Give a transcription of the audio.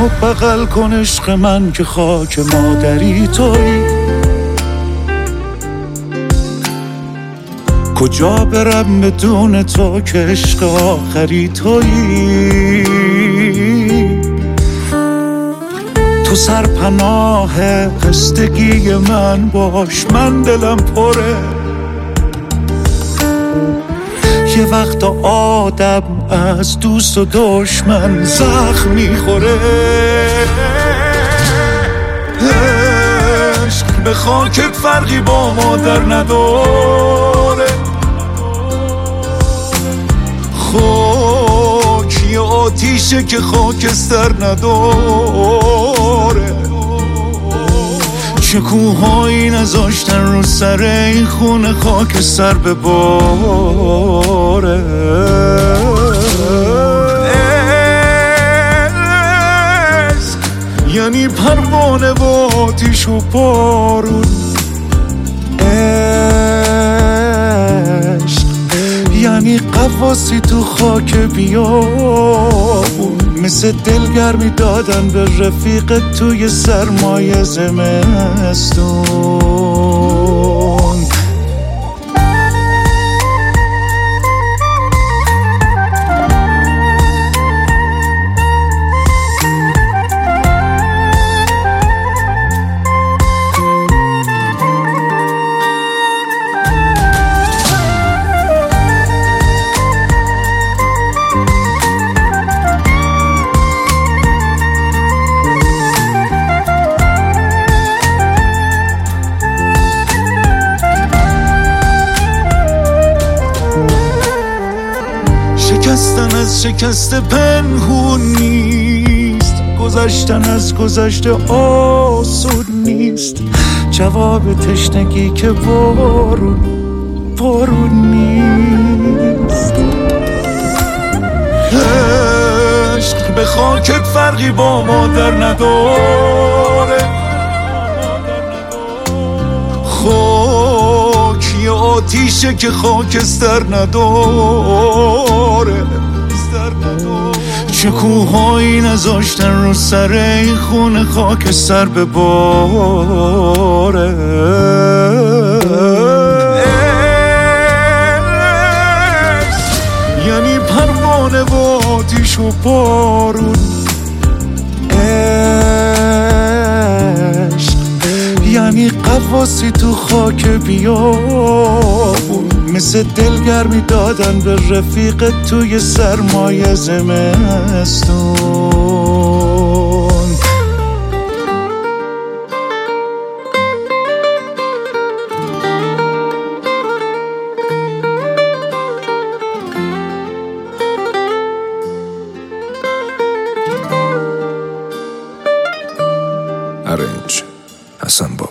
منو بغل کن عشق من که خاک مادری تویی. کجا برم بدون تو که عشق آخری تویی. تو سرپناه خستگی من باش، من دلم پره. یه وقت آدم از دوست و دشمن زخم میخوره. عشق به خاکت فرقی با مادر نداره. خاک یه آتیشه که خاکستر نداره. چه کوهایی نذاشتن رو سر این خونه خاکستر بباره. عشق یعنی پروانه و آتیش و بارون. عشق یعنی قواسی تو خاک بیابون، مثل دلگرمی دادن به رفیق توی سرمایه زمستون. شکستن از شکست پنهون نیست، گذشتن از گذشته آسون نیست. جواب تشنگی که بارون نیست. عشق به خاکت فرقی با مادر نداره. خاک یه آتیشه که خاکستر نداره. چه کوهایی نذاشتن رو سر این خونه خاکستر بباره. یعنی پروانه و آتیش و بارون. عشق یعنی قواسی تو خاک بیابون، مثل دلگرمی دادن به رفیق توی سرمایه زمستون. ارنج حسن